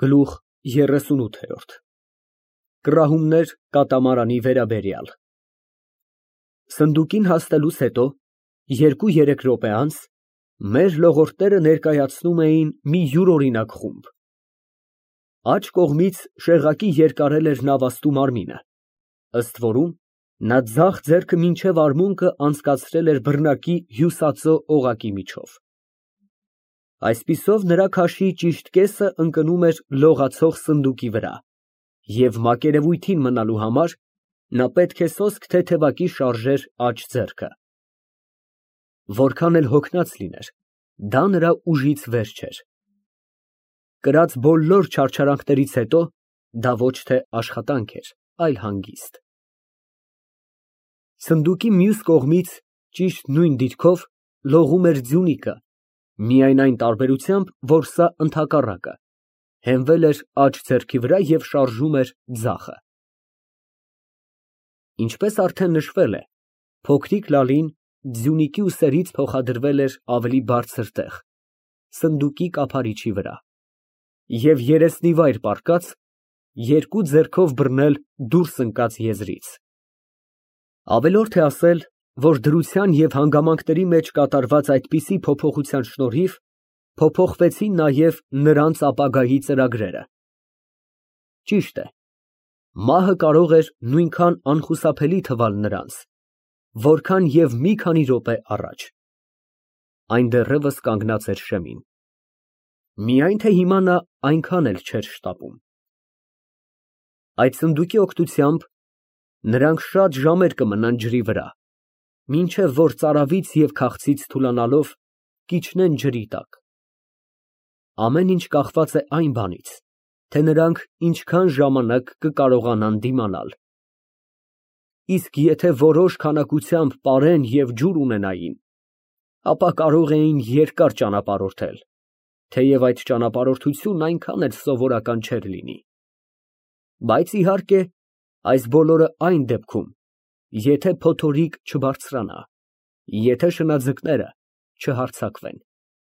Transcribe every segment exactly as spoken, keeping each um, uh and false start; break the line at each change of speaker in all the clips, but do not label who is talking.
Գլուխ երեսունութ Կռահումներ կատամարանի վերաբերյալ Սնդուկին հասնելուց հետո երկու֊երեք րոպե անց մեր լողորտները ներկայացնում էին մի յուրօրինակ խումբ։ Աջ կողմից շեղակի երկարել էր նավաստու մարմինը, ըստ որում նա ձախ ձեռքը մինչև արմունկը անցկացրել էր բռնակի հյուսածո օղակի միջով։ Այսպիսով նրա քաշի ճիշտ կեսը ընկնում էր լողացող սնդուկի վրա, և մակերևույթին մնալու համար նա պետք է սոսկ թեթևակի շարժեր աջ ձեռքը։ Որքան էլ հոգնած լիներ, դա նրա ուժից վեր չէր։ Կրած բոլոր չարչարանքներից հետո դա ոչ թե աշխատանք էր, այլ հանգիստ։ Սնդուկի մյուս կողմից ճիշտ նույն դիրքով լողում էր Ձյունիկը, միայն այն տարբերությամբ, որ սա ընդհակառակը, հենվել էր աջ ձեռքի վրա և շարժում էր ձախը։ Ինչպես արդեն նշվել է, փոքրիկ Լալին Ձյունիկի ուսերից փոխադրվել էր ավելի բարձր տեղ, սնդուկի կափարիչի վրա, և երեսնիվայր պառկած, երկու ձեռքով բռնել դուրս ընկած եզրից։ Ավելորդ է ասել, որ դրության և հանգամանքների մեջ կատարված այդպիսի փոփոխության շնորհիվ փոփոխվեցին նաև նրանց ապագայի ծրագրերը։ Ճիշտ է, մահը կարող էր նույնքան անխուսափելի թվալ նրանց, որքան և մի քանի րոպե առաջ։ Այն դեռևս կանգնած էր շեմին։ Միայն թե հիմա նա այնքան էլ չէր շտապում։ Այդ սնդուկի օգնությամբ նրանք շատ ժամեր կմնան ջրի վրա, մինչև որ ծարավից և քաղցից թուլանալով կիջնեն ջրի տակ։ Ամեն ինչ կախված է այն բանից, թե նրանք ինչքան ժամանակ կկարողանան դիմանալ։ Իսկ եթե որոշ քանակությամբ պարեն և ջուր ունենային, ապա կարող էին երկար ճանապարհորդել, թեև այդ ճանապարհորդությունն այնքան էլ սովորական չէր լինի։ Բայց, իհարկե, այս բոլորը այն դեպքում, եթե փոթորիկ չբարձրանա, եթե շնաձկները չհարձակվեն։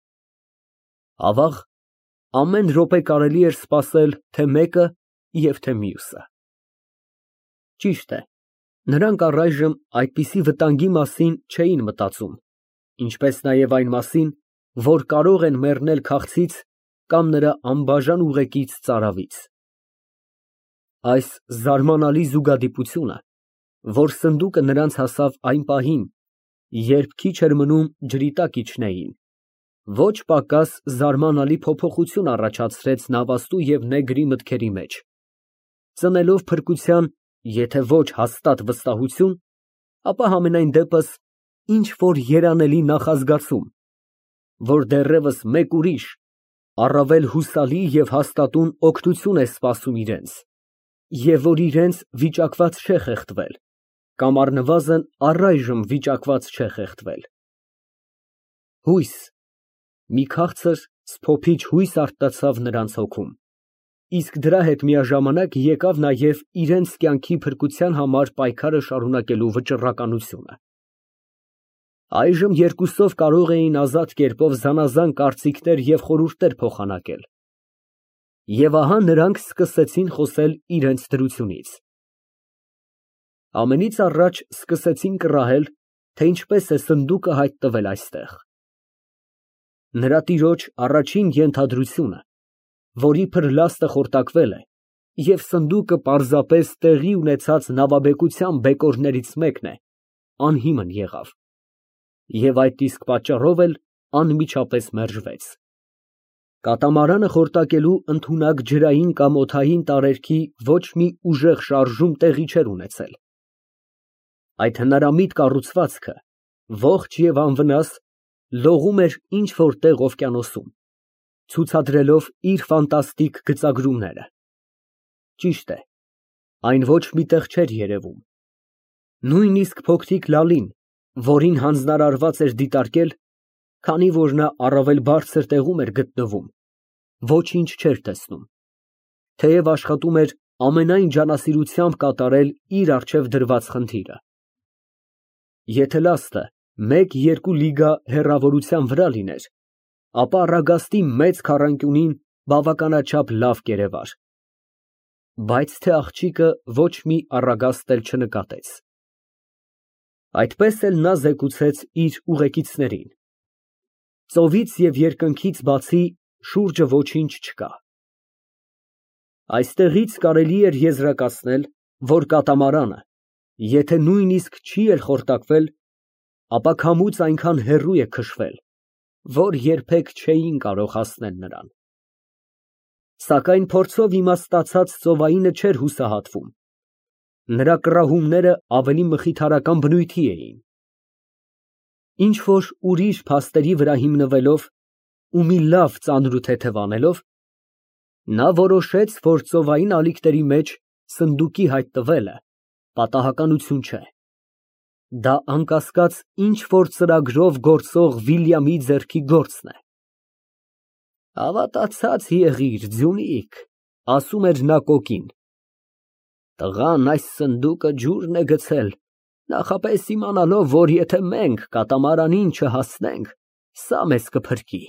Ավաղ, ամեն րոպե կարելի էր սպասել թե մեկը և թե մյուսը։ Ճիշտ է, նրանք առայժմ այդպիսի վտանգի մասին չէին մտածում, ինչպես նաև այն մասին, որ կարող են մեռնել քաղցից կամ նրա անբաժան ուղեկից ծարավից։ Այս զարմանալի զուգադիպությունը, որ սնդուկը նրանց հասավ այն պահին, երբ քիչ էր մնում ջրի տակ իջնեին, ոչ պակաս զարմանալի փոփոխություն առաջացրեց նավաստու և նեգրի մտքերի մեջ, ծնելով փրկության եթե ոչ հաստատ վստահություն, ապա համենայն դեպս ինչ֊որ երանելի նախազգացում, որ դեռևս մեկ ուրիշ, առավել հուսալի և հաստատուն օգնություն է սպասում իրենց, և որ իրենց վիճակված չէ խեղդվել, կամ առնվազն առայժմ վիճակված չէ խեղդվել։ Հույս, մի քաղցր, սփոփիչ հույս արթնացավ նրանց հոգում, իսկ դրա հետ միաժամանակ եկավ նաև իրենց կյանքի փրկության համար պայքարը շարունակելու վճռականությունը։ Այժմ երկուսով կարող էին ազատ կերպով զանազան կարծիքներ և խորհուրդներ փոխանակել։ Եվ ահա նրանք սկսեցին խոսել իրենց դրությունից։ Ամենից առաջ սկսեցին կռահել, թե ինչպես է սնդուկը հայտնվել այստեղ։ Նրա տիրոջ առաջին ենթադրությունը, որ իբր լաստը խորտակվել է, և սնդուկը պարզապես տեղի ունեցած նավաբեկության բեկորներից մեկն է, անհիմն եղավ, և այդ իսկ պատճառով էլ անմիջապես մերժվեց։ Կատամարանը խորտակելու ընդունակ ջրային կամ օդային տարերքի ոչ մի ուժեղ շարժում տեղի չէր ունեցել։ Այդ հնարամիտ կառուցվածքը, ողջ և անվնաս, լողում էր ինչ֊որ տեղ օվկիանոսում, ցուցադրելով իր ֆանտաստիկ գծագրումները։ Ճիշտ է, այն ոչ մի տեղ չէր երևում։ Նույնիսկ փոքրիկ Լալին, որին հանձնարարված էր դիտարկել, քանի որ նա առավել բարձր տեղում էր գտնվում, ոչինչ չէր տեսնում, թեև աշխատում էր ամենայն ջանասիրությամբ կատարել իր առջև դրված խնդիրը։ Եթե լաստը մեկ֊երկու լիգա հեռավորության վրա լիներ, ապա առագաստի մեծ քառանկյունին բավականաչափ լավ կերևար, բայց թե աղջիկը ոչ մի առագաստ էլ չնկատեց։ Այդպես էլ նա զեկուցեց իր ուղեկիցներին. ծովից և երկնքից բացի շուրջը ոչինչ չկա։ Այստեղից կարելի էր եզրակացնել, որ կատամարանը, եթե նույնիսկ չի էլ խորտակվել, ապա քամուց այնքան հեռու է քշվել, որ երբեք չէին կարող հասնել նրան։ Սակայն փորձով իմաստացած ծովայինը չէր հուսահատվում։ Նրա կռահումները ավելի մխիթարական բնույթի էին։ Ինչ-որ ուրիշ փաստերի վրա հիմնվելով ու մի լավ ծանրութեթև անելով, նա որոշեց, որ ծովային ալիքների մեջ սնդուկի հայտնվելը պատահականություն չէ։ Դա անկասկած ինչ-որ ծրագրով գործող Վիլյամի ձեռքի գործն է։ Հավատացած եղիր, Ձյունիկ, ասում էր նա կոկին։ Տղան այս սնդուկը ջուրն է գցել, նախապես իմանալով, որ եթե մենք կատամարանին չհասնենք, սա մեզ կփրկի։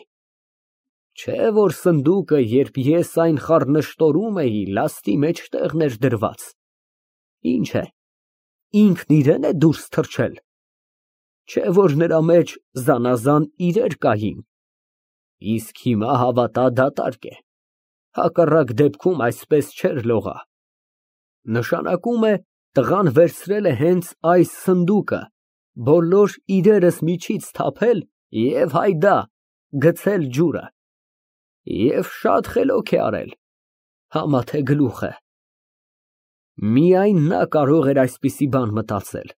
Չէ որ սնդուկը, երբ ես այն խառնշտորում էի, լաստի մեջտեղն էր դրված։ Ինչ է, ինքն իրեն է դուրս թռչել։ Չէ որ նրա մեջ զանազան իրեր կային։ Իսկ հիմա հավատա դատարկ է։ Հակառակ դեպքում այսպես չէր լողա։ Նշանակում է, տղան վերցրել է հենց այս սնդուկը, բոլոր իրերս միջից թափել և հայդա, գցել ջուրը։ Եվ շատ խելոք է արել, համա թե գլուխ է։ Միայն նա կարող էր այսպիսի բան մտածել։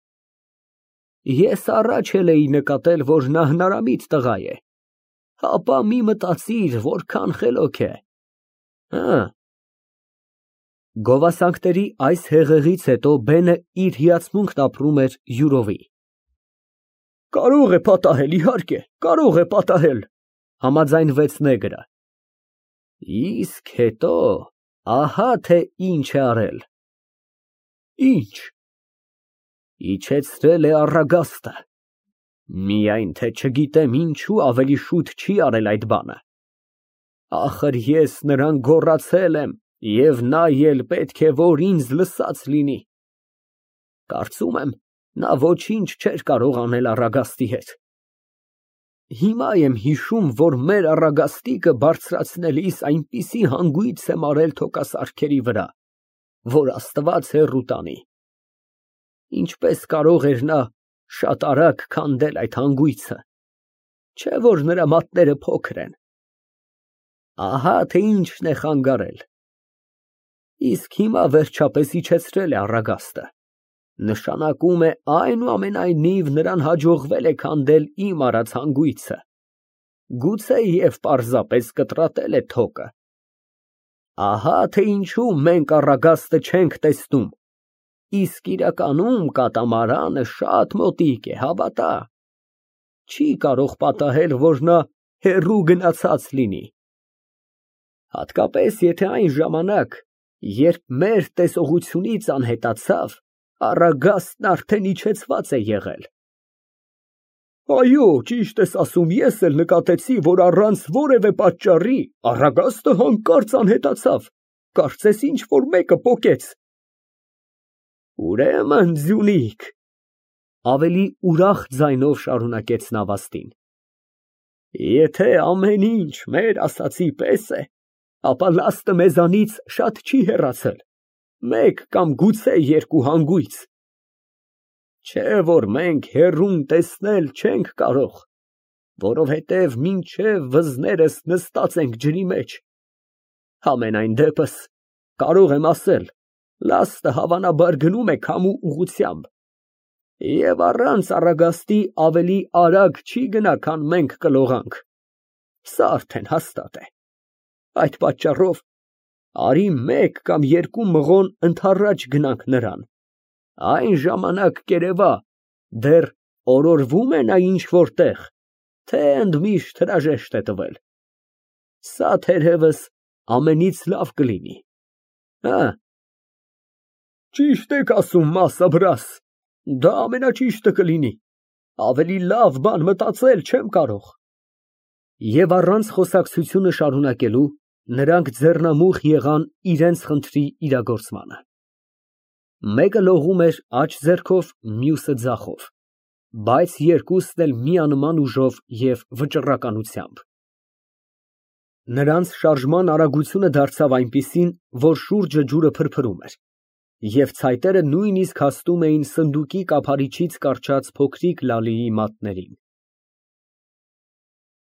Ես առաջ էլ էի նկատել, որ նա հնարամիտ տղա է, ապա մի մտածիր, որքան խելոք է։ Հը։ Գովասանքների այս հեղեղից հետո բենը իր հիացմունքն ապրում էր յուրովի։ Կարող է պատահել, իհարկե, կարող է պատահել, համաձայնվեց նեգրը։ Իսկ հետո, ահա թե ինչ է արել։ Ինչ։ Իջեցրել է առագաստը։ Միայն թե չգիտեմ ինչու ավելի շուտ չի արել այդ բանը։ Ախր ես նրան գոռացել եմ, և նա էլ պետք է որ ինձ լսած լինի։ Կարծում եմ, նա ոչինչ չէր կարող անել առագաստի հետ։ Հիմա եմ հիշում, որ մեր առագաստիկը բարձրացնելիս այնպիսի հանգույց եմ արել թոկասարքերի վրա, որ Աստված հեռու տանի։ Ինչպես կարող էր նա շատ արագ քանդել այդ հանգույցը, չէ որ նրա մատները փոքր են։ Ահա թե ինչն է խանգարել։ Իսկ հիմա վերջապես իջեցրել է առագաստը, նշանակում է այնուամենայնիվ նրան հաջողվել է քանդել իմ արած հանգույցը, գուցե և պարզապես կտրատել է թոկը։ Ահա թե ինչու մենք առագաստը չենք տեսնում, իսկ իրականում կատամարանը շատ մոտիկ է, հավատա։ Չի կարող պատահել, որ նա հեռու գնացած լինի։ Հատկապես եթե այն ժամանակ, երբ մեր տեսողությունից անհետացավ, առագաստն արդեն իջեցված է եղել։ Այո, ճիշտ ես ասում, ես էլ նկատեցի, որ առանց որևէ պատճառի առագաստը հանկարծ անհետացավ, կարծես ինչ-որ մեկը պոկեց։ Ուրեմն, Ձյունիկ, ավելի ուրախ ձայնով շարունակեց Նավաստին, եթե ամեն ինչ մեր ասածի պես է, ապա լաստը մեզանից շատ չի հեռացել, մեկ կամ գուցե երկու հանգույց։ Չէ որ մենք հեռուն տեսնել չենք կարող, որովհետև մինչև վզներս նստած ենք ջրի մեջ։ Համենայն դեպս, կարող եմ ասել, լաստը հավանաբար գնում է քամու ուղղությամբ, և առանց առագաստի ավելի արագ չի գնա, քան մենք կլողանք, սա արդեն հաստատ է։ Այդ պատճառով արի մեկ կամ երկու մղոն ընդառաջ գնանք նրան, այն ժամանակ կերևա, դեռ օրորվում է նա ինչ-որ տեղ, թե ընդմիշտ հրաժեշտ է տվել։ Սա թերևս ամենից լավ կլինի։ Հը։ Ճիշտ եք ասում, Մասաբրաս, դա ամենաճիշտը կլինի, ավելի լավ բան մտածել չեմ կարող։ Եվ առանց խոսակցությունը շարունակելու, Նրանք ձեռնամուխ եղան իրենց խնդրի իրագործմանը։ Մեկը լողում էր աջ ձեռքով, մյուսը ձախով, բայց երկուսն էլ միանման ուժով և վճռականությամբ։ Նրանց շարժման արագությունը դարձավ այնպիսին, որ շուրջը ջուրը փրփրում էր, և ցայտերը նույնիսկ հասնում էին սնդուկի կափարիչից կառչած փոքրիկ Լալիի մատներին։